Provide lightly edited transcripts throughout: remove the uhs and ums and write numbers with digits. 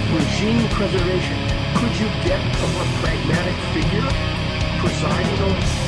regime preservation. Could you get a more pragmatic figure presiding over?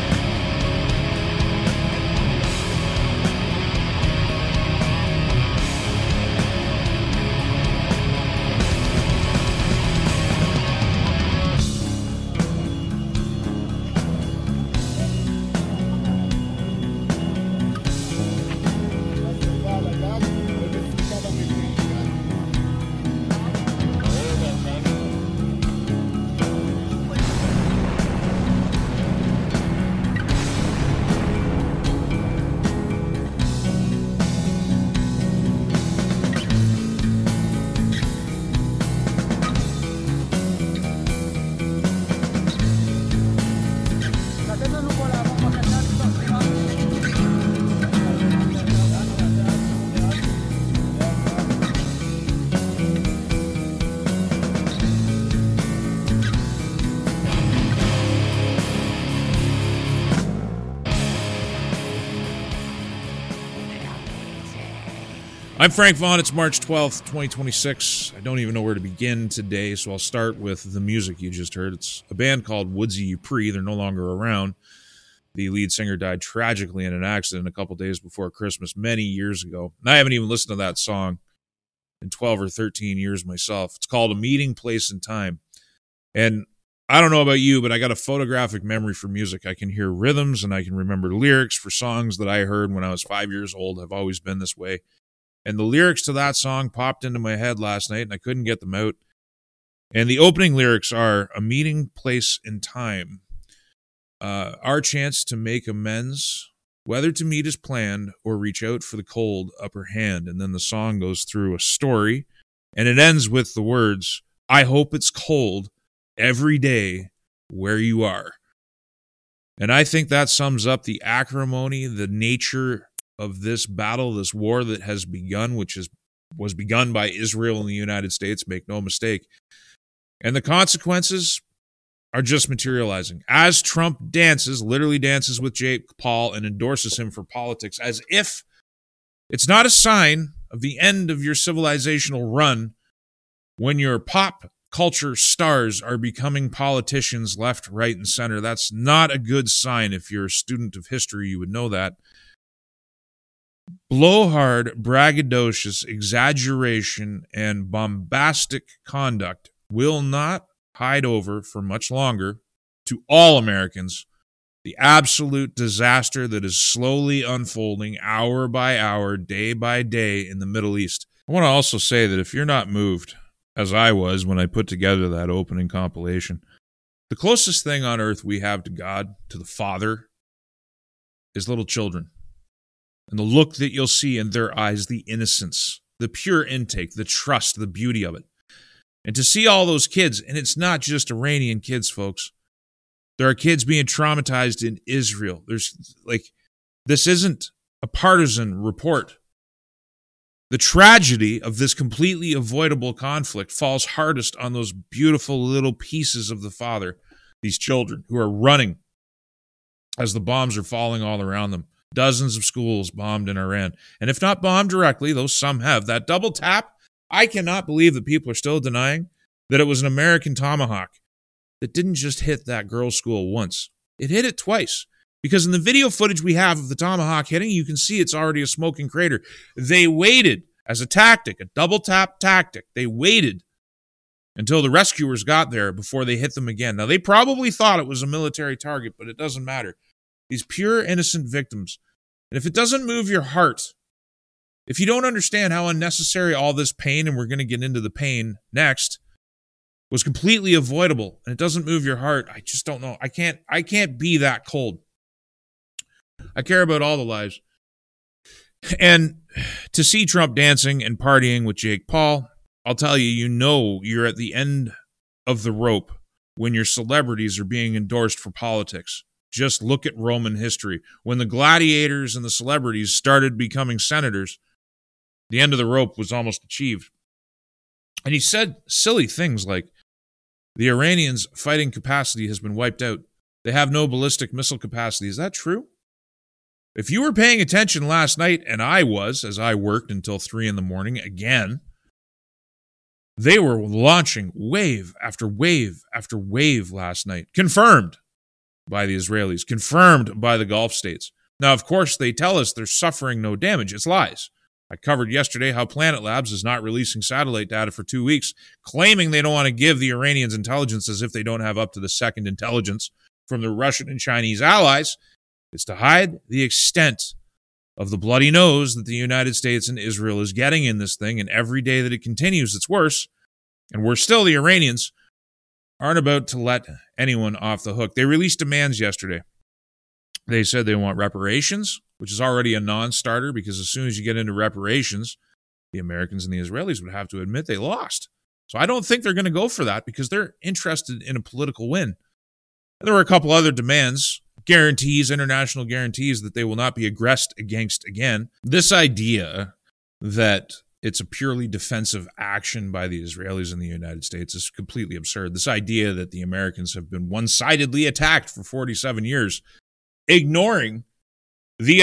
I'm Frank Vaughn. It's March 12th, 2026. I don't even know where to begin today, so I'll start with the music you just heard. It's a band called Woodsy Ypres. They're no longer around. The lead singer died tragically in an accident a couple days before Christmas many years ago. And I haven't even listened to that song in 12 or 13 years myself. It's called A Meeting Place and Time. And I don't know about you, but I got a photographic memory for music. I can hear rhythms and I can remember lyrics for songs that I heard when I was 5 years old. I've always been this way. And the lyrics to that song popped into my head last night, and I couldn't get them out. And the opening lyrics are, a meeting place in time. Our chance to make amends, whether to meet as planned or reach out for the cold upper hand. And then the song goes through a story, and it ends with the words, I hope it's cold every day where you are. And I think that sums up the acrimony, the nature of this battle, this war that has begun, was begun by Israel and the United States, make no mistake. And the consequences are just materializing. As Trump literally dances with Jake Paul and endorses him for politics, as if it's not a sign of the end of your civilizational run when your pop culture stars are becoming politicians left, right, and center. That's not a good sign. If you're a student of history, you would know that. Blowhard, braggadocious exaggeration, and bombastic conduct will not hide over for much longer to all Americans the absolute disaster that is slowly unfolding hour by hour, day by day in the Middle East. I want to also say that if you're not moved, as I was when I put together that opening compilation, the closest thing on earth we have to God, to the Father, is little children. And the look that you'll see in their eyes, the innocence, the pure intake, the trust, the beauty of it. And to see all those kids, and it's not just Iranian kids, folks. There are kids being traumatized in Israel. This isn't a partisan report. The tragedy of this completely avoidable conflict falls hardest on those beautiful little pieces of the Father, these children who are running as the bombs are falling all around them. Dozens of schools bombed in Iran. And if not bombed directly, though some have, that double tap, I cannot believe that people are still denying that it was an American Tomahawk that didn't just hit that girls' school once. It hit it twice. Because in the video footage we have of the Tomahawk hitting, you can see it's already a smoking crater. They waited as a tactic, a double tap tactic. They waited until the rescuers got there before they hit them again. Now, they probably thought it was a military target, but it doesn't matter. These pure, innocent victims. And if it doesn't move your heart, if you don't understand how unnecessary all this pain, and we're going to get into the pain next, was completely avoidable, and it doesn't move your heart, I just don't know. I can't be that cold. I care about all the lives. And to see Trump dancing and partying with Jake Paul, I'll tell you, you know you're at the end of the rope when your celebrities are being endorsed for politics. Just look at Roman history. When the gladiators and the celebrities started becoming senators, the end of the rope was almost achieved. And he said silly things like, the Iranians' fighting capacity has been wiped out. They have no ballistic missile capacity. Is that true? If you were paying attention last night, and I was, as I worked until 3 a.m, again, They were launching wave after wave after wave last night, confirmed by the Israelis, confirmed by the Gulf states. Now, of course, they tell us they're suffering no damage. It's lies. I covered yesterday how Planet Labs is not releasing satellite data for 2 weeks, claiming they don't want to give the Iranians intelligence as if they don't have up to the second intelligence from the Russian and Chinese allies. It's to hide the extent of the bloody nose that the United States and Israel is getting in this thing, and every day that it continues, it's worse. And worse still, the Iranians aren't about to let anyone off the hook. They released demands yesterday. They said they want reparations, which is already a non-starter because as soon as you get into reparations, the Americans and the Israelis would have to admit they lost. So I don't think they're going to go for that because they're interested in a political win. And there were a couple other demands, guarantees, international guarantees that they will not be aggressed against again. This idea that it's a purely defensive action by the Israelis and the United States is completely absurd. This idea that the Americans have been one-sidedly attacked for 47 years, ignoring the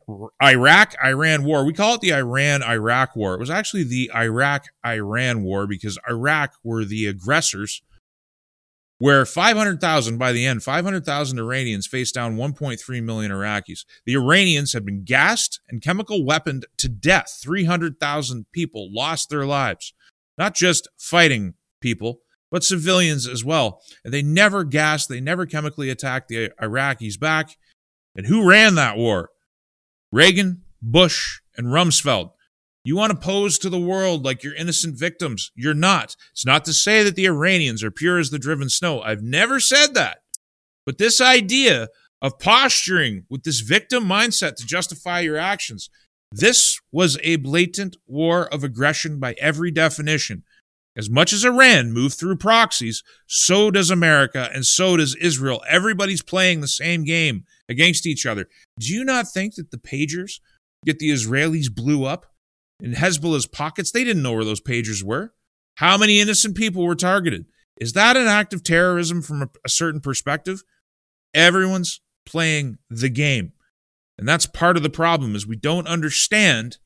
Iraq-Iran war. We call it the Iran-Iraq war. It was actually the Iraq-Iran war because Iraq were the aggressors, where 500,000, by the end, 500,000 Iranians faced down 1.3 million Iraqis. The Iranians had been gassed and chemical weaponed to death. 300,000 people lost their lives, not just fighting people, but civilians as well. And they never gassed, they never chemically attacked the Iraqis back. And who ran that war? Reagan, Bush, and Rumsfeld. You want to pose to the world like you're innocent victims. You're not. It's not to say that the Iranians are pure as the driven snow. I've never said that. But this idea of posturing with this victim mindset to justify your actions, this was a blatant war of aggression by every definition. As much as Iran moved through proxies, so does America and so does Israel. Everybody's playing the same game against each other. Do you not think that the pagers that the Israelis blew up in Hezbollah's pockets, they didn't know where those pagers were? How many innocent people were targeted? Is that an act of terrorism from a certain perspective? Everyone's playing the game. And that's part of the problem, is we don't understand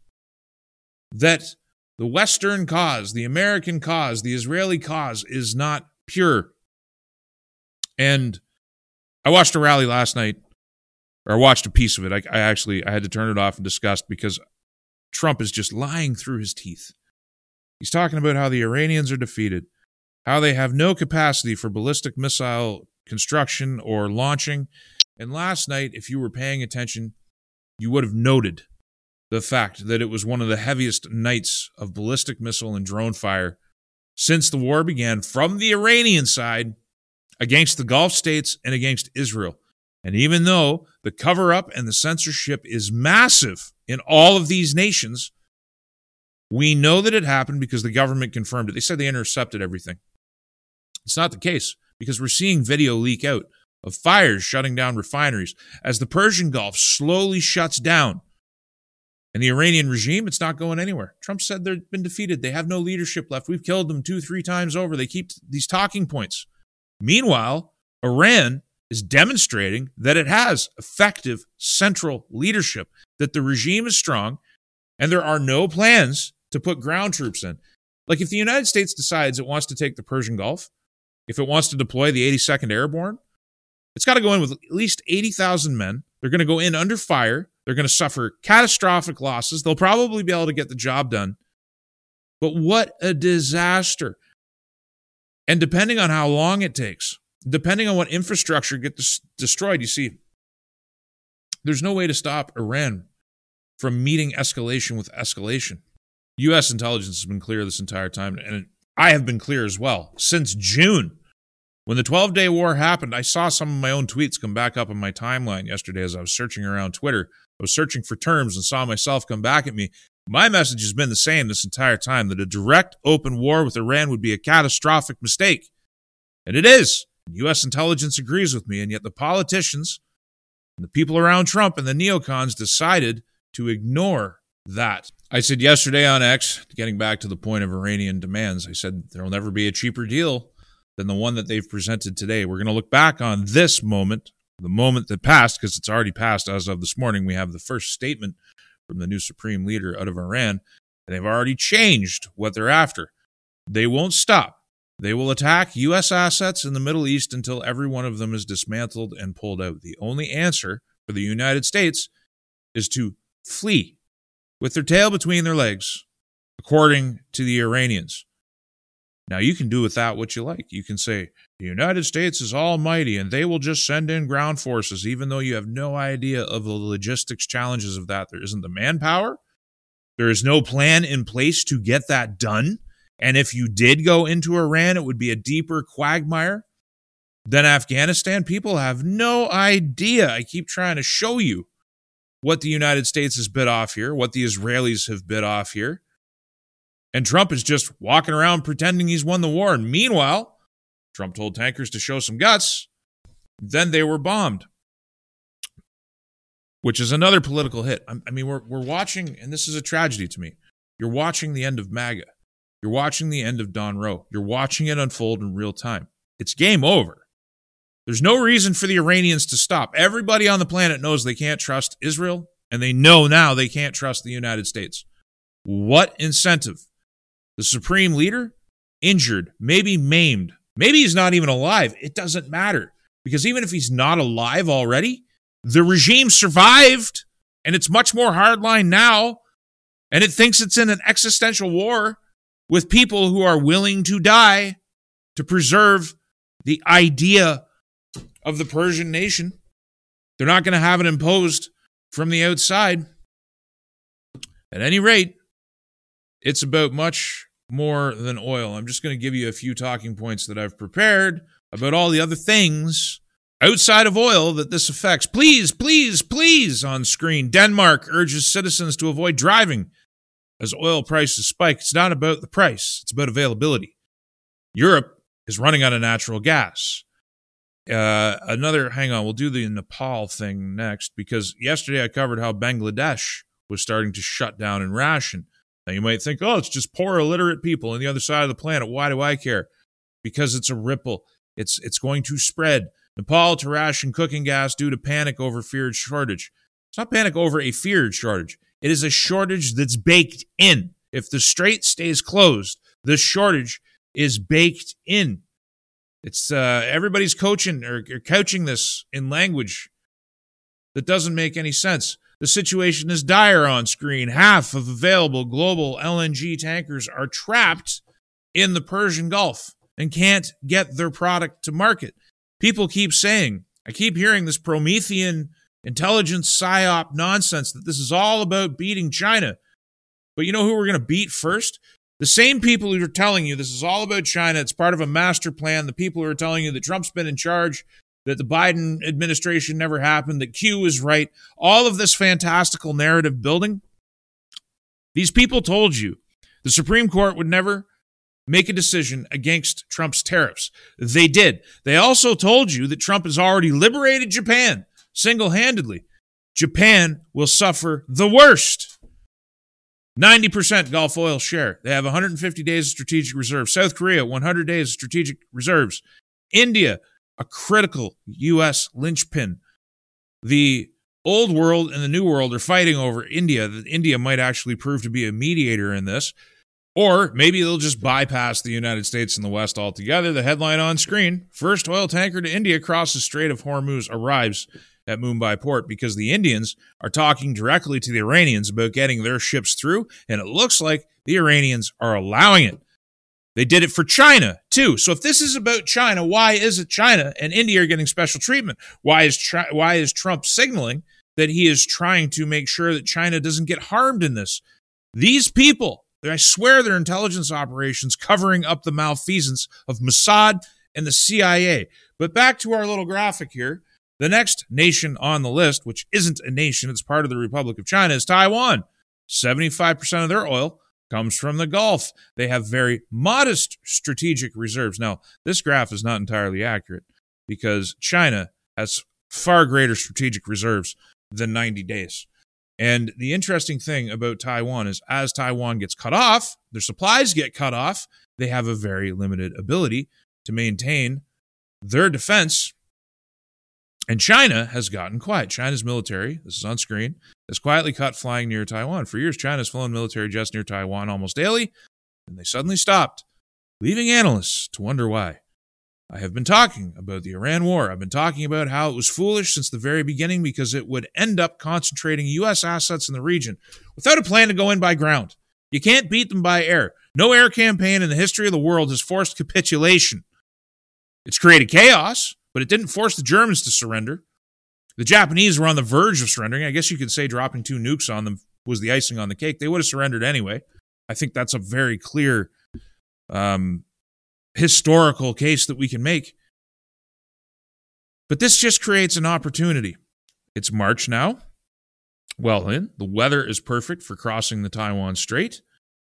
that the Western cause, the American cause, the Israeli cause is not pure. And I watched a rally last night, or I watched a piece of it. I had to turn it off in disgust because Trump is just lying through his teeth. He's talking about how the Iranians are defeated, how they have no capacity for ballistic missile construction or launching. And last night, if you were paying attention, you would have noted the fact that it was one of the heaviest nights of ballistic missile and drone fire since the war began from the Iranian side against the Gulf states and against Israel. And even though the cover-up and the censorship is massive in all of these nations, we know that it happened because the government confirmed it. They said they intercepted everything. It's not the case because we're seeing video leak out of fires shutting down refineries as the Persian Gulf slowly shuts down. And the Iranian regime, it's not going anywhere. Trump said they've been defeated. They have no leadership left. We've killed them 2-3 times over. They keep these talking points. Meanwhile, Iran is demonstrating that it has effective central leadership, that the regime is strong, and there are no plans to put ground troops in. Like if the United States decides it wants to take the Persian Gulf, if it wants to deploy the 82nd Airborne, it's got to go in with at least 80,000 men. They're going to go in under fire. They're going to suffer catastrophic losses. They'll probably be able to get the job done. But what a disaster. And depending on how long it takes, depending on what infrastructure gets destroyed, you see, there's no way to stop Iran from meeting escalation with escalation. U.S. intelligence has been clear this entire time, and I have been clear as well. Since June, when the 12-day war happened, I saw some of my own tweets come back up on my timeline yesterday as I was searching around Twitter. I was searching for terms and saw myself come back at me. My message has been the same this entire time, that a direct open war with Iran would be a catastrophic mistake. And it is. U.S. intelligence agrees with me, and yet the politicians and the people around Trump and the neocons decided to ignore that. I said yesterday on X, getting back to the point of Iranian demands, I said there will never be a cheaper deal than the one that they've presented today. We're going to look back on this moment, the moment that passed, because it's already passed as of this morning. We have the first statement from the new supreme leader out of Iran, and they've already changed what they're after. They won't stop. They will attack U.S. assets in the Middle East until every one of them is dismantled and pulled out. The only answer for the United States is to flee with their tail between their legs, according to the Iranians. Now, you can do with that what you like. You can say, the United States is almighty and they will just send in ground forces, even though you have no idea of the logistics challenges of that. There isn't the manpower. There is no plan in place to get that done. And if you did go into Iran, it would be a deeper quagmire than Afghanistan. People have no idea. I keep trying to show you what the United States has bit off here, what the Israelis have bit off here. And Trump is just walking around pretending he's won the war. And meanwhile, Trump told tankers to show some guts. Then they were bombed, which is another political hit. I mean, we're watching, and this is a tragedy to me. You're watching the end of MAGA. You're watching the end of Don Roe. You're watching it unfold in real time. It's game over. There's no reason for the Iranians to stop. Everybody on the planet knows they can't trust Israel, and they know now they can't trust the United States. What incentive? The supreme leader, injured, maybe maimed. Maybe he's not even alive. It doesn't matter, because even if he's not alive already, the regime survived, and it's much more hardline now, and it thinks it's in an existential war with people who are willing to die to preserve the idea of the Persian nation. They're not going to have it imposed from the outside. At any rate, it's about much more than oil. I'm just going to give you a few talking points that I've prepared about all the other things outside of oil that this affects. Please, please, please, on screen. Denmark urges citizens to avoid driving as oil prices spike. It's not about the price. It's about availability. Europe is running out of natural gas. Hang on, we'll do the Nepal thing next, because yesterday I covered how Bangladesh was starting to shut down and ration. Now you might think, oh, it's just poor illiterate people on the other side of the planet. Why do I care? Because it's a ripple. It's going to spread. Nepal to ration cooking gas due to panic over feared shortage. It's not panic over a feared shortage. It is a shortage that's baked in. If the strait stays closed, the shortage is baked in. It's everybody's couching this in language that doesn't make any sense. The situation is dire on screen. Half of available global LNG tankers are trapped in the Persian Gulf and can't get their product to market. People keep saying, I keep hearing this Promethean intelligence psyop nonsense that this is all about beating China. But you know who we're going to beat first? The same people who are telling you this is all about China, it's part of a master plan, the people who are telling you that Trump's been in charge, that the Biden administration never happened, that Q is right, all of this fantastical narrative building, these people told you the Supreme Court would never make a decision against Trump's tariffs. They did. They also told you that Trump has already liberated Japan single-handedly. Japan will suffer the worst. 90% Gulf oil share. They have 150 days of strategic reserves. South Korea, 100 days of strategic reserves. India, a critical U.S. linchpin. The old world and the new world are fighting over India. India might actually prove to be a mediator in this. Or maybe they'll just bypass the United States and the West altogether. The headline on screen, first oil tanker to India crosses Strait of Hormuz, arrives at Mumbai port, because the Indians are talking directly to the Iranians about getting their ships through, and it looks like the Iranians are allowing it. They did it for China, too. So if this is about China, why is it China and India are getting special treatment? Why is Trump signaling that he is trying to make sure that China doesn't get harmed in this? These people, I swear, they're intelligence operations covering up the malfeasance of Mossad and the CIA. But back to our little graphic here. The next nation on the list, which isn't a nation, it's part of the Republic of China, is Taiwan. 75% of their oil comes from the Gulf. They have very modest strategic reserves. Now, this graph is not entirely accurate, because China has far greater strategic reserves than 90 days. And the interesting thing about Taiwan is, as Taiwan gets cut off, their supplies get cut off, they have a very limited ability to maintain their defense. And China has gotten quiet. China's military, this is on screen, has quietly cut flying near Taiwan. For years, China has flown military jets near Taiwan almost daily, and they suddenly stopped. leaving analysts to wonder why. I have been talking about the Iran war. I've been talking about how it was foolish since the very beginning because it would end up concentrating U.S. assets in the region without a plan to go in by ground. You can't beat them by air. No air campaign in the history of the world has forced capitulation. It's created chaos, but it didn't force the Germans to surrender. The Japanese were on the verge of surrendering. I guess you could say dropping 2 nukes on them was the icing on the cake. They would have surrendered anyway. I think that's a very clear historical case that we can make. But this just creates an opportunity. It's March now. Well, the weather is perfect for crossing the Taiwan Strait.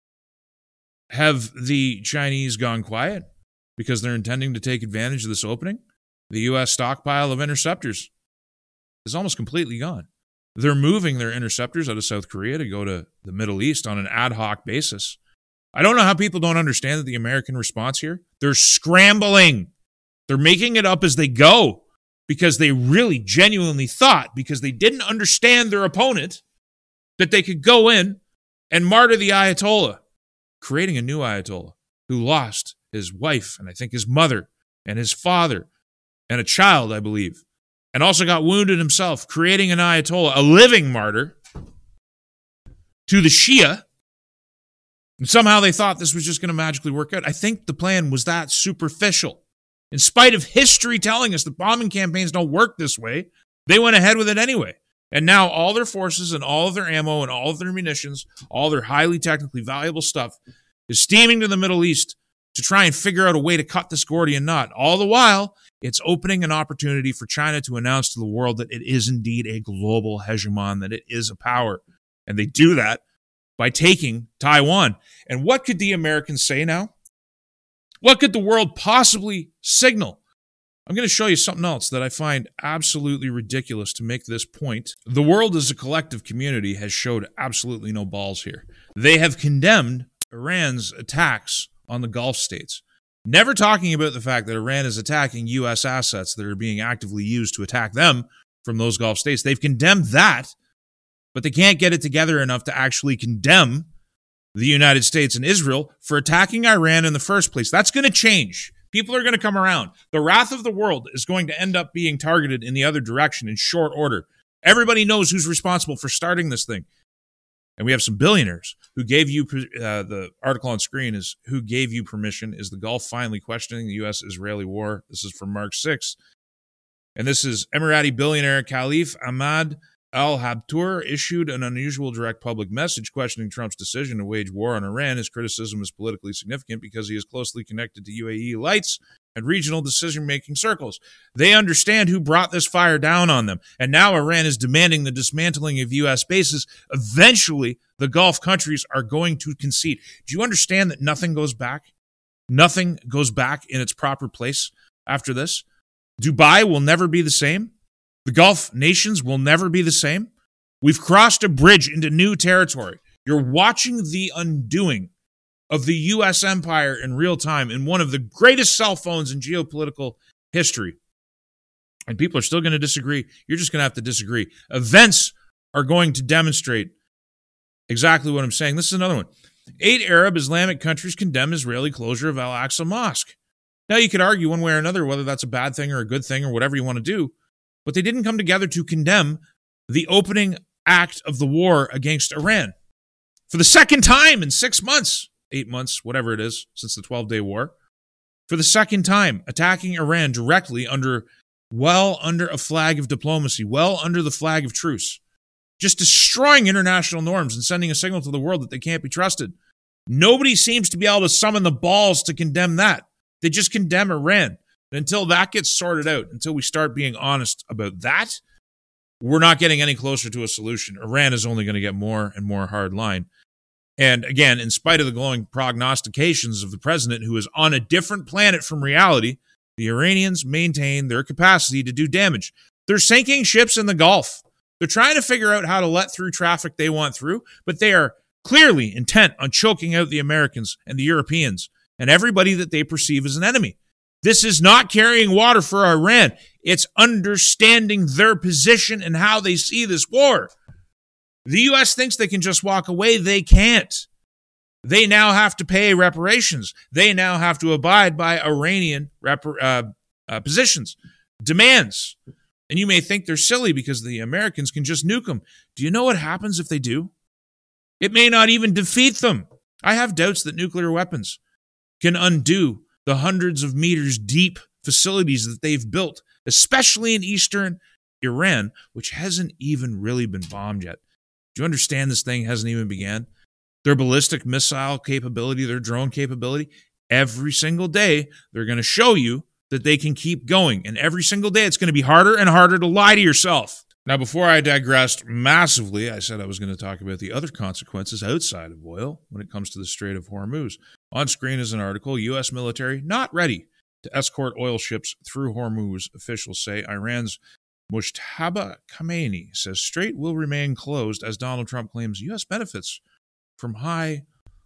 Have the Chinese gone quiet because they're intending to take advantage of this opening? The U.S. stockpile of interceptors is almost completely gone. They're moving their interceptors out of South Korea to go to the Middle East on an ad hoc basis. I don't know how people don't understand that the American response here. They're scrambling. They're making it up as they go because they really genuinely thought, because they didn't understand their opponent, that they could go in and martyr the Ayatollah, creating a new Ayatollah who lost his wife and I think his mother and his father and a child, I believe, and also got wounded himself, creating an Ayatollah, a living martyr to the Shia. And somehow they thought this was just going to magically work out. I think the plan was that superficial. In spite of history telling us that bombing campaigns don't work this way, they went ahead with it anyway. And now all their forces and all of their ammo and all of their munitions, all their highly technically valuable stuff is steaming to the Middle East to try and figure out a way to cut this Gordian knot. All the while, it's opening an opportunity for China to announce to the world that it is indeed a global hegemon, that it is a power. And they do that by taking Taiwan. And what could the Americans say now? What could the world possibly signal? I'm going to show you something else that I find absolutely ridiculous to make this point. The world as a collective community has showed absolutely no balls here. They have condemned Iran's attacks on the Gulf states, never talking about the fact that Iran is attacking U.S. assets that are being actively used to attack them from those Gulf states. They've condemned that, but they can't get it together enough to actually condemn the United States and Israel for attacking Iran in the first place. That's going to change. People are going to come around. The wrath of the world is going to end up being targeted in the other direction in short order. Everybody knows who's responsible for starting this thing. And we have some billionaires who gave you, the article on screen is, who gave you permission? Is the Gulf finally questioning the U.S.-Israeli war? This is from March 6th. And this is Emirati billionaire Khalif Ahmad Al-Habtoor issued an unusual direct public message questioning Trump's decision to wage war on Iran. His criticism is politically significant because he is closely connected to UAE elites and regional decision-making circles. They understand who brought this fire down on them. And now Iran is demanding the dismantling of U.S. bases. Eventually, the Gulf countries are going to concede. Do you understand that nothing goes back? Nothing goes back in its proper place after this. Dubai will never be the same. The Gulf nations will never be the same. We've crossed a bridge into new territory. You're watching the undoing of the U.S. empire in real time in one of the greatest cell phones in geopolitical history. And people are still going to disagree. You're just going to have to disagree. Events are going to demonstrate exactly what I'm saying. This is another one. 8 Arab Islamic countries condemn Israeli closure of Al-Aqsa Mosque. Now, you could argue one way or another whether that's a bad thing or a good thing or whatever you want to do, but they didn't come together to condemn the opening act of the war against Iran. For the second time in 6 months, 8 months, whatever it is, since the 12-day war, for the second time, attacking Iran directly under a flag of diplomacy, under the flag of truce, just destroying international norms and sending a signal to the world that they can't be trusted. Nobody seems to be able to summon the balls to condemn that. They just condemn Iran. And until that gets sorted out, until we start being honest about that, we're not getting any closer to a solution. Iran is only going to get more and more hardline. And again, in spite of the glowing prognostications of the president, who is on a different planet from reality, the Iranians maintain their capacity to do damage. They're sinking ships in the Gulf. They're trying to figure out how to let through traffic they want through, but they are clearly intent on choking out the Americans and the Europeans and everybody that they perceive as an enemy. This is not carrying water for Iran. It's understanding their position and how they see this war. The U.S. thinks they can just walk away. They can't. They now have to pay reparations. They now have to abide by Iranian positions, demands. And you may think they're silly because the Americans can just nuke them. Do you know what happens if they do? It may not even defeat them. I have doubts that nuclear weapons can undo the hundreds of meters deep facilities that they've built, especially in eastern Iran, which hasn't even really been bombed yet. Do you understand this thing hasn't even began? Their ballistic missile capability, their drone capability, every single day they're going to show you that they can keep going. And every single day it's going to be harder and harder to lie to yourself. Now, before I digressed massively, I said I was going to talk about the other consequences outside of oil when it comes to the Strait of Hormuz. On screen is an article, U.S. military not ready to escort oil ships through Hormuz. Officials say Iran's Mujtaba Khamenei says strait will remain closed as Donald Trump claims U.S. benefits from high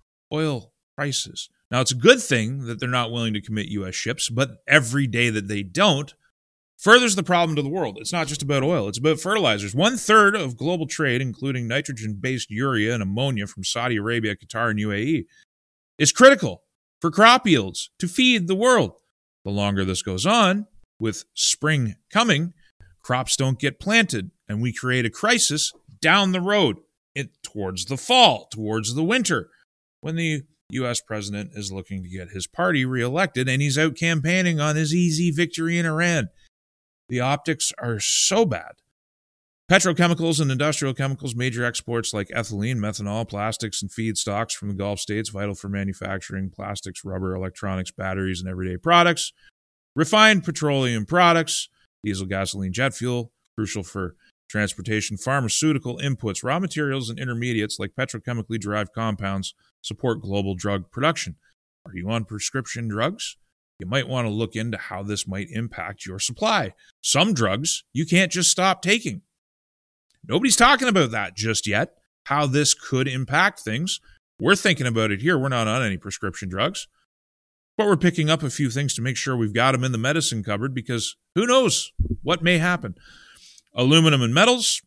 oil prices. Now, it's a good thing that they're not willing to commit U.S. ships, but every day that they don't furthers the problem to the world. It's not just about oil. It's about fertilizers. 1/3 of global trade, including nitrogen-based urea and ammonia from Saudi Arabia, Qatar, and UAE, is critical for crop yields to feed the world. The longer this goes on, with spring coming, crops don't get planted, and we create a crisis down the road towards the fall, towards the winter, when the U.S. president is looking to get his party reelected, and he's out campaigning on his easy victory in Iran. The optics are so bad. Petrochemicals and industrial chemicals, major exports like ethylene, methanol, plastics, and feedstocks from the Gulf states, vital for manufacturing plastics, rubber, electronics, batteries, and everyday products. Refined petroleum products, diesel, gasoline, jet fuel, crucial for transportation, pharmaceutical inputs, raw materials, and intermediates like petrochemically derived compounds support global drug production. Are you on prescription drugs? You might want to look into how this might impact your supply. Some drugs you can't just stop taking. Nobody's talking about that just yet, how this could impact things. We're thinking about it here. We're not on any prescription drugs, but we're picking up a few things to make sure we've got them in the medicine cupboard because who knows what may happen. Aluminum and metals,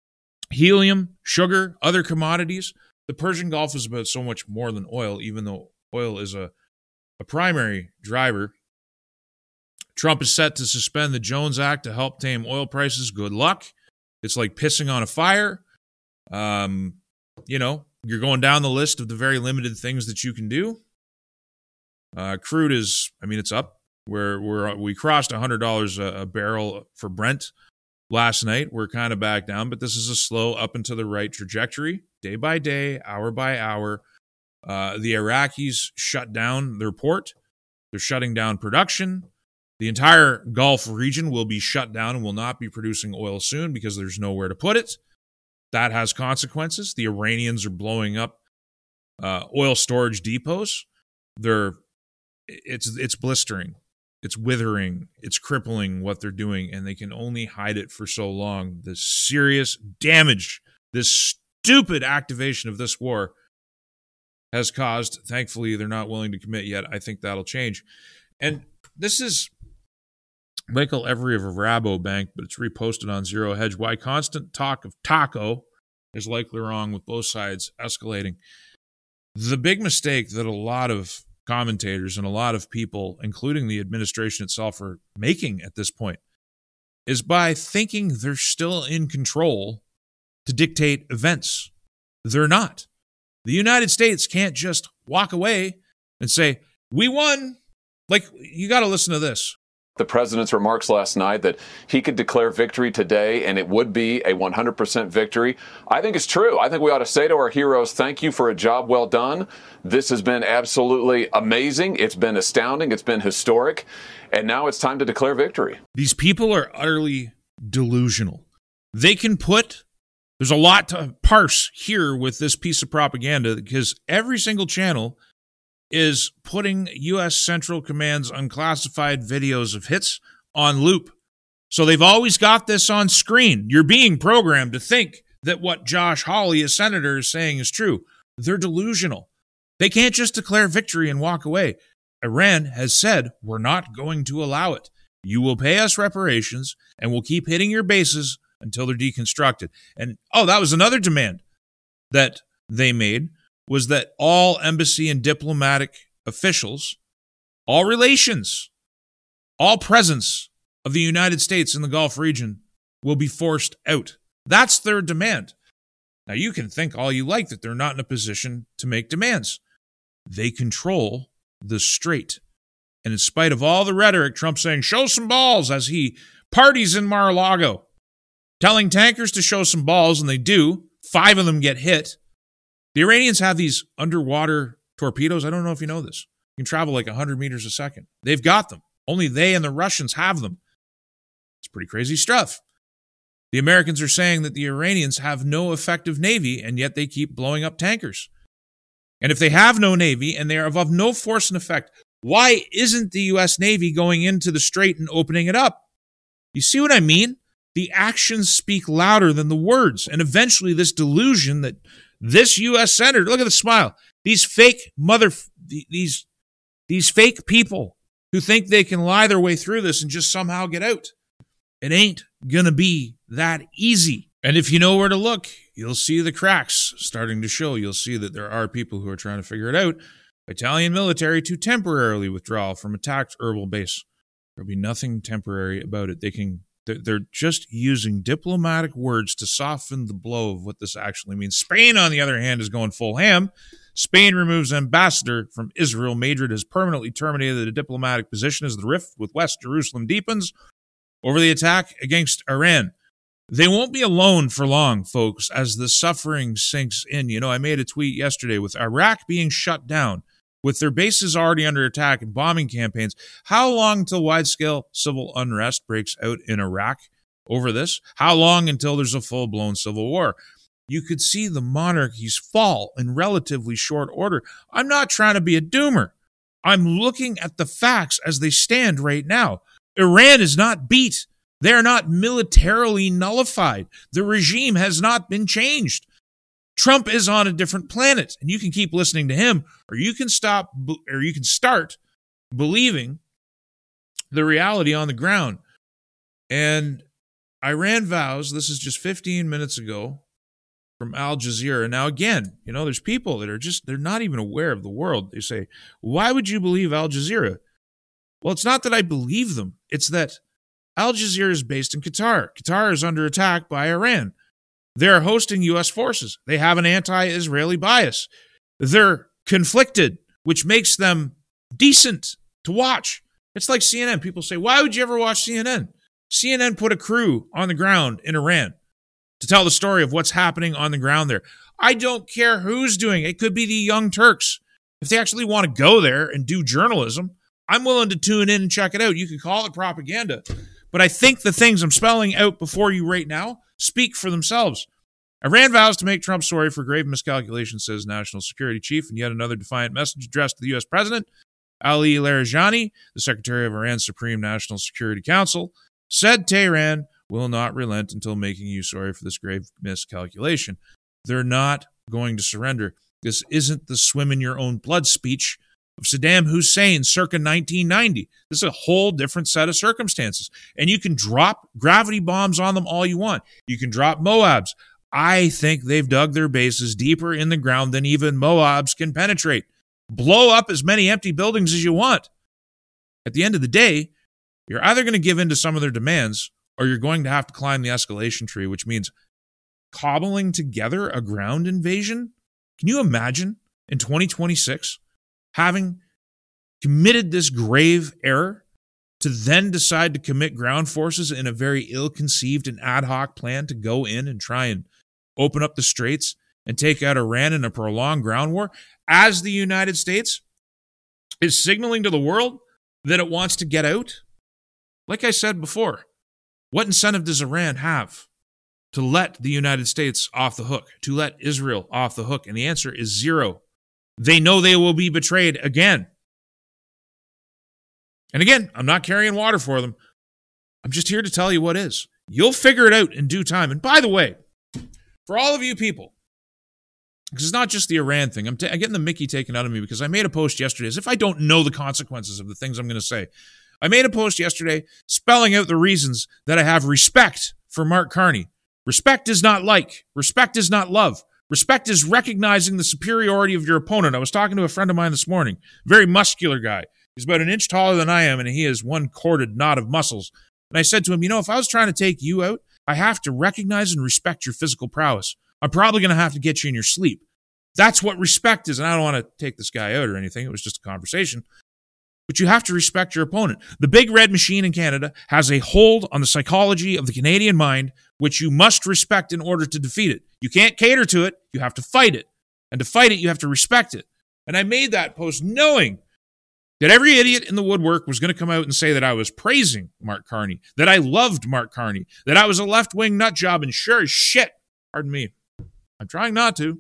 helium, sugar, other commodities. The Persian Gulf is about so much more than oil, even though oil is a primary driver. Trump is set to suspend the Jones Act to help tame oil prices. Good luck. It's like pissing on a fire. You're going down the list of the very limited things that you can do. Crude is, it's up. We crossed $100 a barrel for Brent last night. We're kind of back down, but this is a slow up and to the right trajectory, day by day, hour by hour. The Iraqis shut down their port. They're shutting down production. The entire Gulf region will be shut down and will not be producing oil soon because there's nowhere to put it. That has consequences. The Iranians are blowing up oil storage depots. It's blistering. It's withering. It's crippling what they're doing, and they can only hide it for so long. The serious damage this stupid activation of this war has caused. Thankfully, they're not willing to commit yet. I think that'll change. And this is Michael Every of Rabobank, but it's reposted on Zero Hedge. Why constant talk of taco is likely wrong with both sides escalating. The big mistake that a lot of commentators and a lot of people, including the administration itself, are making at this point is by thinking they're still in control to dictate events. They're not. The United States can't just walk away and say, we won. Like, you got to listen to this. The president's remarks last night that he could declare victory today and it would be a 100% victory. I think it's true. I think we ought to say to our heroes, thank you for a job well done. This has been absolutely amazing. It's been astounding. It's been historic. And now it's time to declare victory. These people are utterly delusional. There's a lot to parse here with this piece of propaganda because every single channel is putting U.S. Central Command's unclassified videos of hits on loop. So they've always got this on screen. You're being programmed to think that what Josh Hawley, a senator, is saying is true. They're delusional. They can't just declare victory and walk away. Iran has said, we're not going to allow it. You will pay us reparations, and we'll keep hitting your bases until they're deconstructed. And, that was another demand that they made, was that all embassy and diplomatic officials, all relations, all presence of the United States in the Gulf region will be forced out. That's their demand. Now, you can think all you like that they're not in a position to make demands. They control the strait. And in spite of all the rhetoric, Trump saying, show some balls as he parties in Mar-a-Lago, telling tankers to show some balls, and they do. 5 of them get hit. The Iranians have these underwater torpedoes. I don't know if you know this. You can travel like 100 meters a second. They've got them. Only they and the Russians have them. It's pretty crazy stuff. The Americans are saying that the Iranians have no effective navy, and yet they keep blowing up tankers. And if they have no navy and they are of no force and effect, why isn't the U.S. Navy going into the strait and opening it up? You see what I mean? The actions speak louder than the words. And eventually this delusion that this U.S. senator, look at the smile, these fake these fake people who think they can lie their way through this and just somehow get out. It ain't going to be that easy. And if you know where to look, you'll see the cracks starting to show. You'll see that there are people who are trying to figure it out. Italian military to temporarily withdraw from attacked Erbil base. There'll be nothing temporary about it. They're just using diplomatic words to soften the blow of what this actually means. Spain, on the other hand, is going full ham. Spain removes ambassador from Israel. Madrid has permanently terminated the diplomatic position as the rift with West Jerusalem deepens over the attack against Iran. They won't be alone for long, folks, as the suffering sinks in. You know, I made a tweet yesterday with Iraq being shut down, with their bases already under attack and bombing campaigns. How long until wide-scale civil unrest breaks out in Iraq over this? How long until there's a full-blown civil war? You could see the monarchies fall in relatively short order. I'm not trying to be a doomer. I'm looking at the facts as they stand right now. Iran is not beat. They are not militarily nullified. The regime has not been changed. Trump is on a different planet, and you can keep listening to him, or you can start believing the reality on the ground. And Iran vows, this is just 15 minutes ago from Al Jazeera. Now, again, you know, there's people that are they're not even aware of the world. They say, why would you believe Al Jazeera? Well, it's not that I believe them. It's that Al Jazeera is based in Qatar. Qatar is under attack by Iran. They're hosting U.S. forces. They have an anti-Israeli bias. They're conflicted, which makes them decent to watch. It's like CNN. People say, why would you ever watch CNN? CNN put a crew on the ground in Iran to tell the story of what's happening on the ground there. I don't care who's doing it. It could be the Young Turks. If they actually want to go there and do journalism, I'm willing to tune in and check it out. You could call it propaganda. But I think the things I'm spelling out before you right now speak for themselves. Iran vows to make Trump sorry for grave miscalculation, says National Security Chief, in yet another defiant message addressed to the U.S. President. Ali Larijani, the Secretary of Iran's Supreme National Security Council, said Tehran will not relent until making you sorry for this grave miscalculation. They're not going to surrender. This isn't the swim in your own blood speech of Saddam Hussein circa 1990. This is a whole different set of circumstances. And you can drop gravity bombs on them all you want. You can drop Moabs. I think they've dug their bases deeper in the ground than even Moabs can penetrate. Blow up as many empty buildings as you want. At the end of the day, you're either going to give in to some of their demands or you're going to have to climb the escalation tree, which means cobbling together a ground invasion. Can you imagine in 2026 having committed this grave error to then decide to commit ground forces in a very ill-conceived and ad hoc plan to go in and try and open up the straits and take out Iran in a prolonged ground war, as the United States is signaling to the world that it wants to get out? Like I said before, what incentive does Iran have to let the United States off the hook, to let Israel off the hook? And the answer is zero. They know they will be betrayed again. And again, I'm not carrying water for them. I'm just here to tell you what is. You'll figure it out in due time. And by the way, for all of you people, because it's not just the Iran thing, I'm getting the Mickey taken out of me because I made a post yesterday as if I don't know the consequences of the things I'm going to say. I made a post yesterday spelling out the reasons that I have respect for Mark Carney. Respect is not like. Respect is not love. Respect is recognizing the superiority of your opponent. I was talking to a friend of mine this morning, very muscular guy. He's about an inch taller than I am, and he has one corded knot of muscles. And I said to him, if I was trying to take you out, I have to recognize and respect your physical prowess. I'm probably going to have to get you in your sleep. That's what respect is. And I don't want to take this guy out or anything. It was just a conversation. But you have to respect your opponent. The big red machine in Canada has a hold on the psychology of the Canadian mind, which you must respect in order to defeat it. You can't cater to it. You have to fight it. And to fight it, you have to respect it. And I made that post knowing that every idiot in the woodwork was going to come out and say that I was praising Mark Carney, that I loved Mark Carney, that I was a left-wing nut job, and sure as shit, pardon me, I'm trying not to.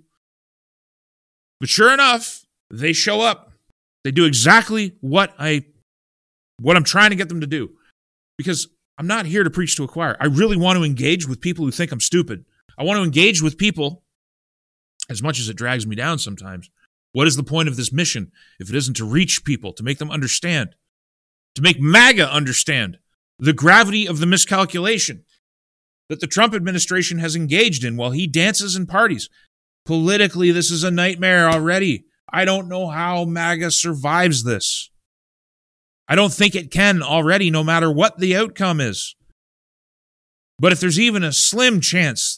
But sure enough, they show up. They do exactly what I'm trying to get them to do. Because I'm not here to preach to a choir. I really want to engage with people who think I'm stupid. I want to engage with people, as much as it drags me down sometimes. What is the point of this mission if it isn't to reach people, to make them understand, to make MAGA understand the gravity of the miscalculation that the Trump administration has engaged in while he dances and parties? Politically, this is a nightmare already. I don't know how MAGA survives this. I don't think it can already, no matter what the outcome is. But if there's even a slim chance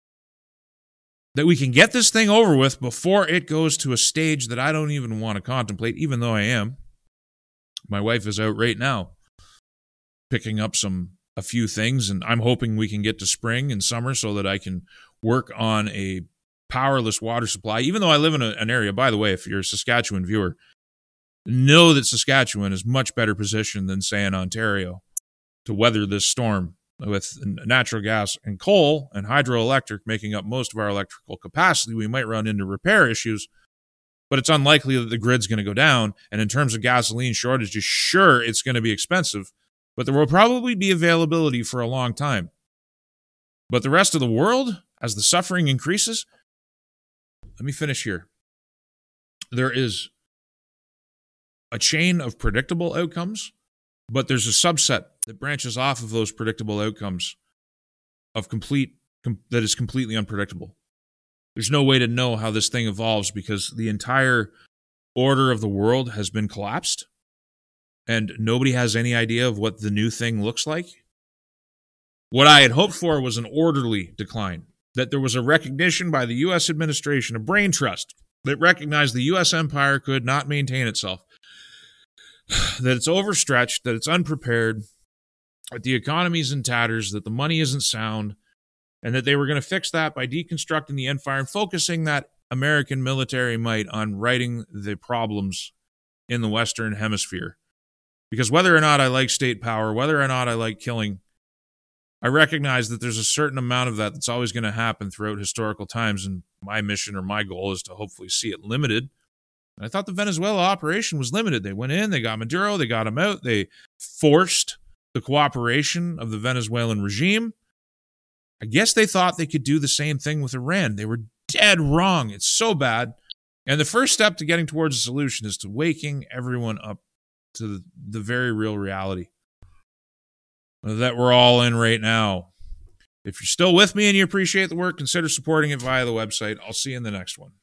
that we can get this thing over with before it goes to a stage that I don't even want to contemplate, even though I am. My wife is out right now picking up a few things, and I'm hoping we can get to spring and summer so that I can work on a powerless water supply. Even though I live in an area, by the way, if you're a Saskatchewan viewer, know that Saskatchewan is much better positioned than, say, in Ontario to weather this storm, with natural gas and coal and hydroelectric making up most of our electrical capacity. We might run into repair issues, but it's unlikely that the grid's going to go down. And in terms of gasoline shortages, sure, it's going to be expensive, but there will probably be availability for a long time. But the rest of the world, as the suffering increases, let me finish here. There is a chain of predictable outcomes, but there's a subset that branches off of those predictable outcomes that is completely unpredictable. There's no way to know how this thing evolves because the entire order of the world has been collapsed and nobody has any idea of what the new thing looks like. What I had hoped for was an orderly decline, that there was a recognition by the U.S. administration, a brain trust, that recognized the U.S. empire could not maintain itself, that it's overstretched, that it's unprepared, that the economy's in tatters, that the money isn't sound, and that they were going to fix that by deconstructing the empire and focusing that American military might on righting the problems in the Western Hemisphere. Because whether or not I like state power, whether or not I like killing, I recognize that there's a certain amount of that that's always going to happen throughout historical times, and my mission or my goal is to hopefully see it limited. And I thought the Venezuela operation was limited. They went in, they got Maduro, they got him out, they forced the cooperation of the Venezuelan regime. I guess they thought they could do the same thing with Iran. They were dead wrong. It's so bad. And the first step to getting towards a solution is to waking everyone up to the very real reality that we're all in right now. If you're still with me and you appreciate the work, consider supporting it via the website. I'll see you in the next one.